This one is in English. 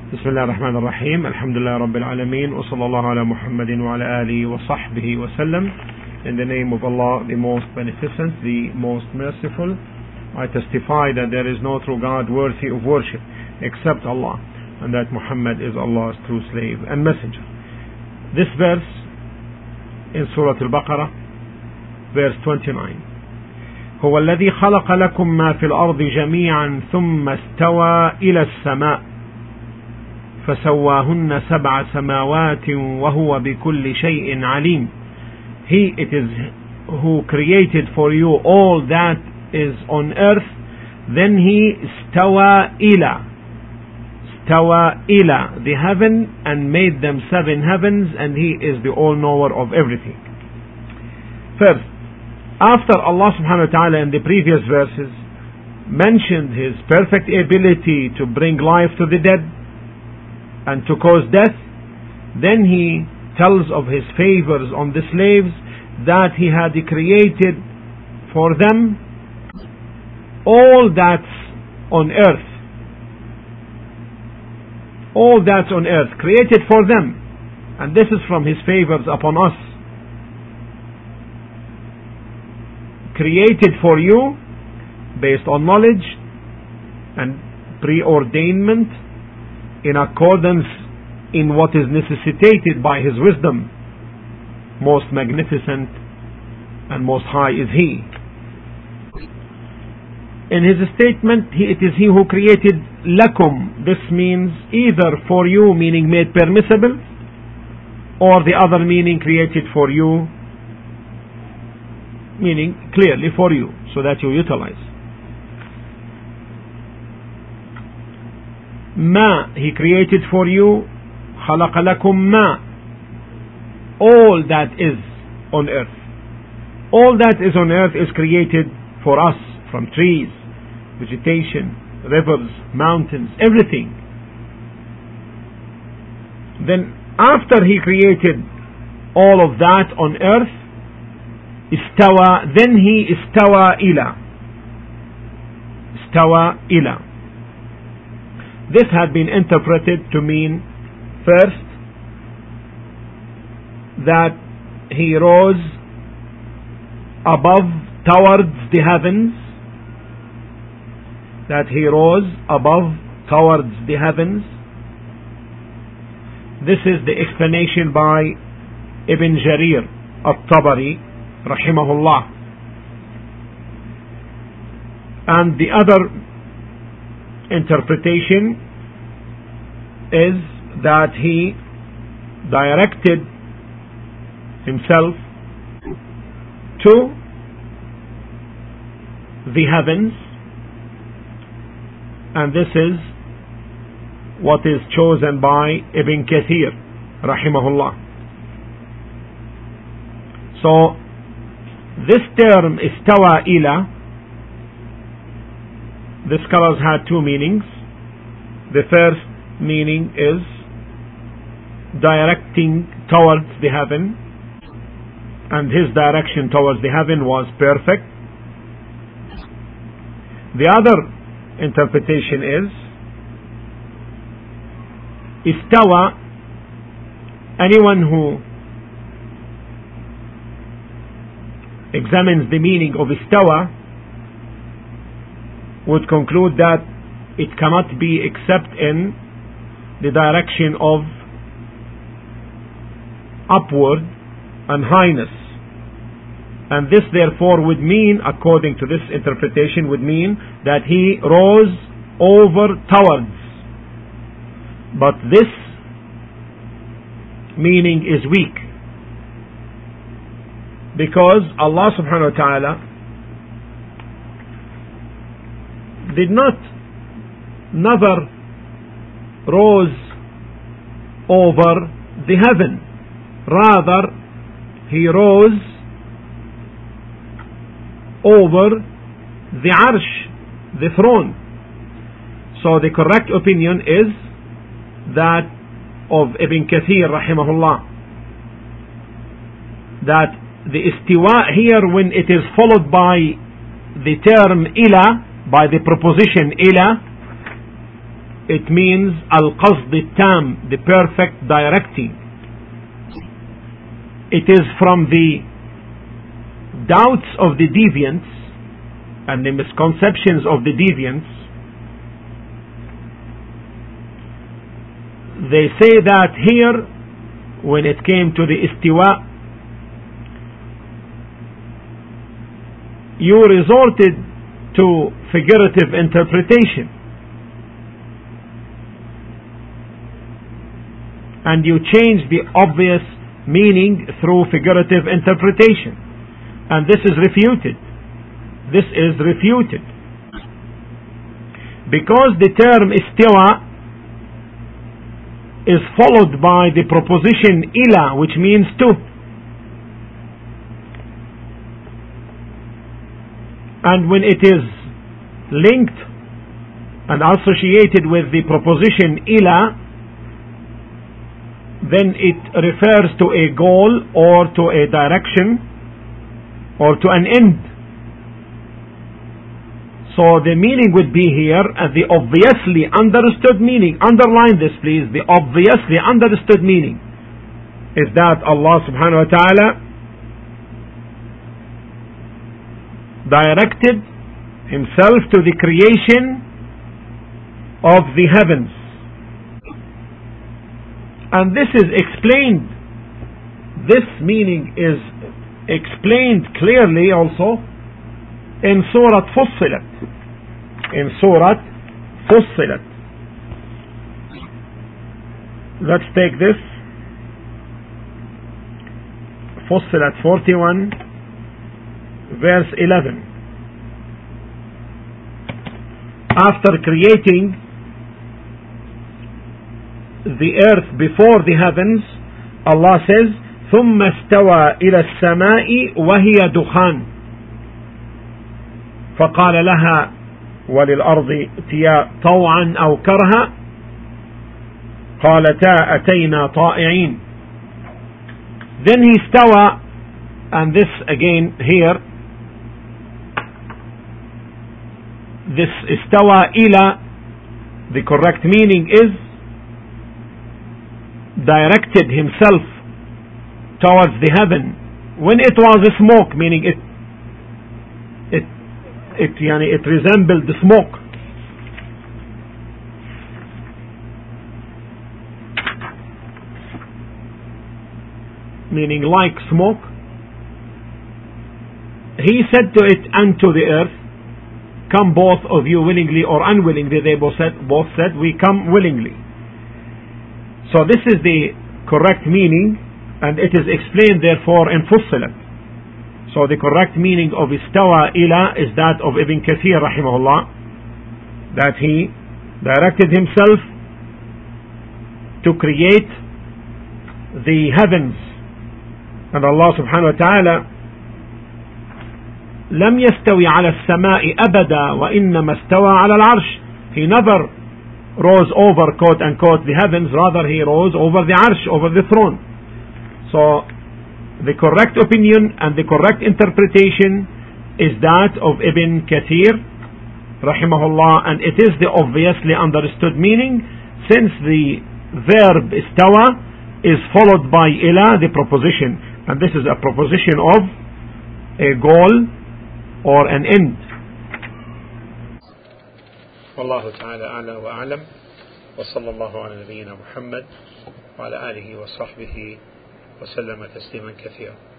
بسم الله الرحمن الرحيم. الحمد لله رب العالمين, وصلى الله على محمد وعلى آله وصحبه وسلم. In the name of Allah, the most beneficent, the most merciful, I testify that there is no true God worthy of worship except Allah, and that Muhammad is Allah's true slave and messenger. This verse in Surah Al-Baqarah, verse 29. هو الذي خلق لكم ما في الأرض جميعا ثم استوى إلى السماء فسواهن سبع سماوات وهو بكل شيء عليم. He it is who created for you all that is on earth, then he استوى إلى the heaven and made them 7 heavens, and he is the all-knower of everything. First, after Allah subhanahu wa ta'ala in the previous verses mentioned his perfect ability to bring life to the dead and to cause death, then he tells of his favors on the slaves, that he had created for them all that's on earth. All that's on earth created for them, and this is from his favors upon us. Created for you based on knowledge and preordainment, in accordance in what is necessitated by his wisdom. Most magnificent and most high is he. In his statement, it is he who created lakum. This means either for you, meaning made permissible, or the other meaning created for you, meaning clearly for you, so that you utilize. Ma, he created for you. خلق لكم ما, all that is on earth. All that is on earth is created for us, from trees, vegetation, rivers, mountains, everything. Then after he created all of that on earth, استوى, then he استوى إلى. This had been interpreted to mean, first, that he rose above towards the heavens, This is the explanation by Ibn Jarir al-Tabari rahimahullah. And the other interpretation is that he directed himself to the heavens, and this is what is chosen by Ibn Kathir rahimahullah. So this term istawa ila, the scholars had 2 meanings. The first meaning is directing towards the heaven, and his direction towards the heaven was perfect. The other interpretation is istawa. Anyone who examines the meaning of istawa would conclude that it cannot be except in the direction of upward and highness, and this therefore would mean, according to this interpretation, would mean that he rose over towards. But this meaning is weak, because Allah subhanahu wa ta'ala never rose over the heaven. Rather, he rose over the arsh, the throne. So the correct opinion is that of Ibn Kathir rahimahullah, that the istiwa here, when it is followed by the term ila, by the preposition ila, it means al-qasd al-tam, the perfect directing. It is from the doubts of the deviants and the misconceptions of the deviants. They say that here, when it came to the istiwa, you resorted to figurative interpretation and you changed the obvious meaning through figurative interpretation, and this is refuted. This is refuted because the term istiwa is followed by the proposition ila, which means to. And when it is linked and associated with the proposition ila, then it refers to a goal or to a direction or to an end. So the meaning would be here, the obviously understood meaning, underline this please, the obviously understood meaning is that Allah subhanahu wa ta'ala directed himself to the creation of the heavens. And this is explained, this meaning is explained clearly also in Surah Fussilat. In Surah Fussilat. Let's take this. Fussilat 41, verse 11. After creating the earth before the heavens, Allah says, ثم استوى إلى السماء وهي دخان فقال لها وللأرض ائتيا طوعا أو كرها قالتا أتينا طائعين. Then he استوى, and this again here, this استوى إلى, the correct meaning is directed himself towards the heaven when it was a smoke, meaning it resembled the smoke. Meaning like smoke. He said to it and to the earth, come both of you willingly or unwillingly. They both said we come willingly. So this is the correct meaning, and it is explained therefore in Fussilat. So the correct meaning of istawa ila is that of Ibn Kathir rahimahullah, that he directed himself to create the heavens. And Allah subhanahu wa ta'ala لم يستوي على السماء أبدا وإنما استوى على العرش. He never rose over, quote unquote, the heavens, rather he rose over the arsh, over the throne. So the correct opinion and the correct interpretation is that of Ibn Kathir rahimahullah, and it is the obviously understood meaning, since the verb istawa is followed by ila, the proposition, and this is a proposition of a goal or an end. والله تعالى أعلى وأعلم وصلى الله على نبينا محمد وعلى آله وصحبه وسلم تسليما كثيرا.